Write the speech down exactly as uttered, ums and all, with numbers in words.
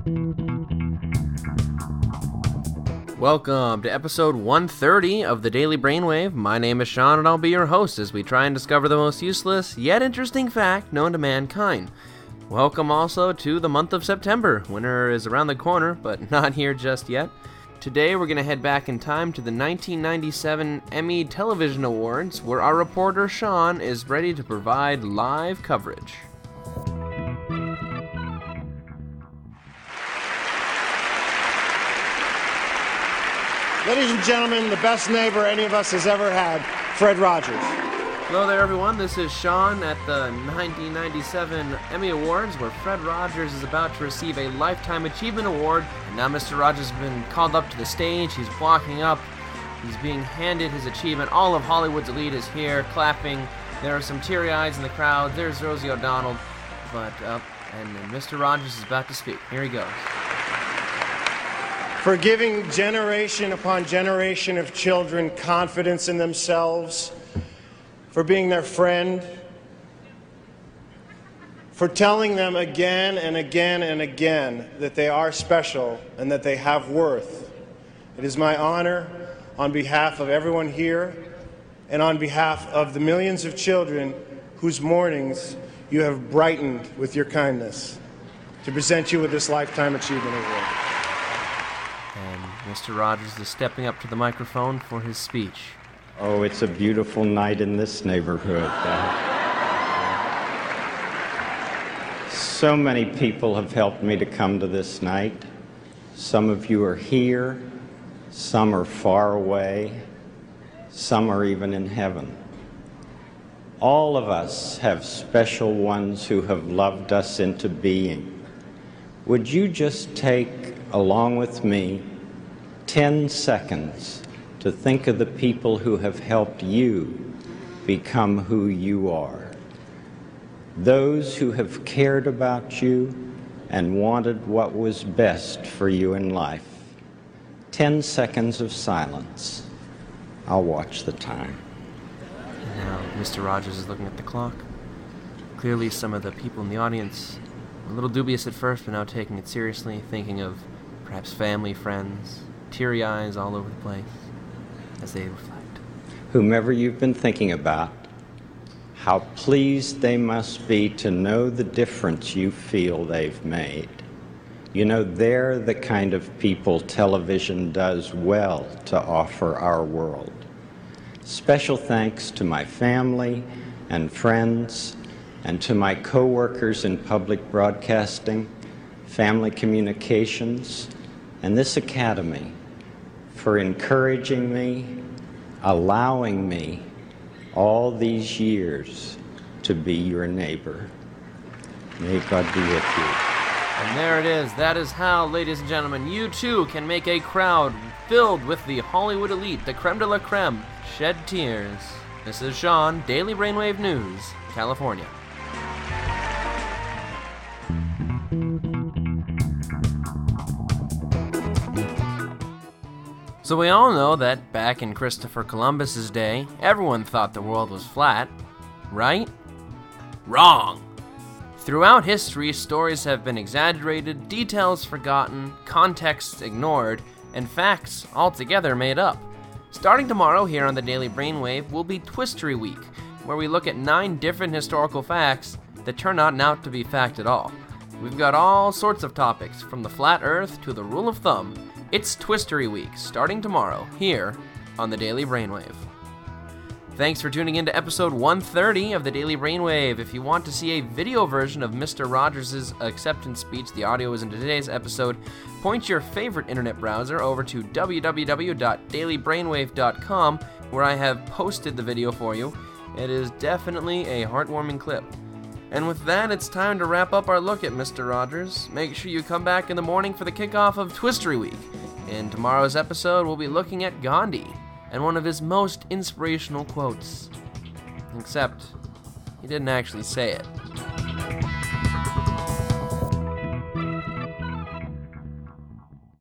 Welcome to episode one thirty of the Daily Brainwave. My name is Sean and I'll be your host as we try and discover the most useless yet interesting fact known to mankind. Welcome also to the month of September. Winter is around the corner, but not here just yet. Today we're going to head back in time to the nineteen ninety-seven Emmy Television Awards, where our reporter Sean is ready to provide live coverage. Ladies and gentlemen, the best neighbor any of us has ever had, Fred Rogers. Hello there, everyone. This is Sean at the nineteen ninety-seven Emmy Awards, where Fred Rogers is about to receive a Lifetime Achievement Award. And now Mister Rogers has been called up to the stage. He's walking up. He's being handed his achievement. All of Hollywood's elite is here, clapping. There are some teary eyes in the crowd. There's Rosie O'Donnell. But, uh, and, and Mister Rogers is about to speak. Here he goes. For giving generation upon generation of children confidence in themselves, for being their friend, for telling them again and again and again that they are special and that they have worth. It is my honor, on behalf of everyone here and on behalf of the millions of children whose mornings you have brightened with your kindness, to present you with this Lifetime Achievement Award. And Mister Rogers is stepping up to the microphone for his speech. Oh, it's a beautiful night in this neighborhood. Uh, so many people have helped me to come to this night. Some of you are here, some are far away, some are even in heaven. All of us have special ones who have loved us into being. Would you just take, along with me, ten seconds to think of the people who have helped you become who you are? Those who have cared about you and wanted what was best for you in life. Ten seconds of silence. I'll watch the time. And now Mister Rogers is looking at the clock. Clearly some of the people in the audience were a little dubious at first, but now taking it seriously, thinking of perhaps family, friends, teary eyes all over the place as they reflect. Whomever you've been thinking about, how pleased they must be to know the difference you feel they've made. You know, they're the kind of people television does well to offer our world. Special thanks to my family and friends and to my co-workers in public broadcasting, family communications, and this academy for encouraging me, allowing me all these years to be your neighbor. May God be with you. And there it is. That is how, ladies and gentlemen, you too can make a crowd filled with the Hollywood elite, the creme de la creme, shed tears. This is Sean, Daily Brainwave News, California. So we all know that back in Christopher Columbus's day, everyone thought the world was flat, right? Wrong! Throughout history, stories have been exaggerated, details forgotten, contexts ignored, and facts altogether made up. Starting tomorrow here on the Daily Brainwave will be Twistery Week, where we look at nine different historical facts that turn out not to be fact at all. We've got all sorts of topics, from the flat earth to the rule of thumb. It's Twistery Week, starting tomorrow, here on the Daily Brainwave. Thanks for tuning in to episode one thirty of the Daily Brainwave. If you want to see a video version of Mister Rogers' acceptance speech, the audio is in today's episode, point your favorite internet browser over to w w w dot daily brainwave dot com, where I have posted the video for you. It is definitely a heartwarming clip. And with that, it's time to wrap up our look at Mister Rogers. Make sure you come back in the morning for the kickoff of Twistery Week. In tomorrow's episode, we'll be looking at Gandhi and one of his most inspirational quotes. Except, he didn't actually say it.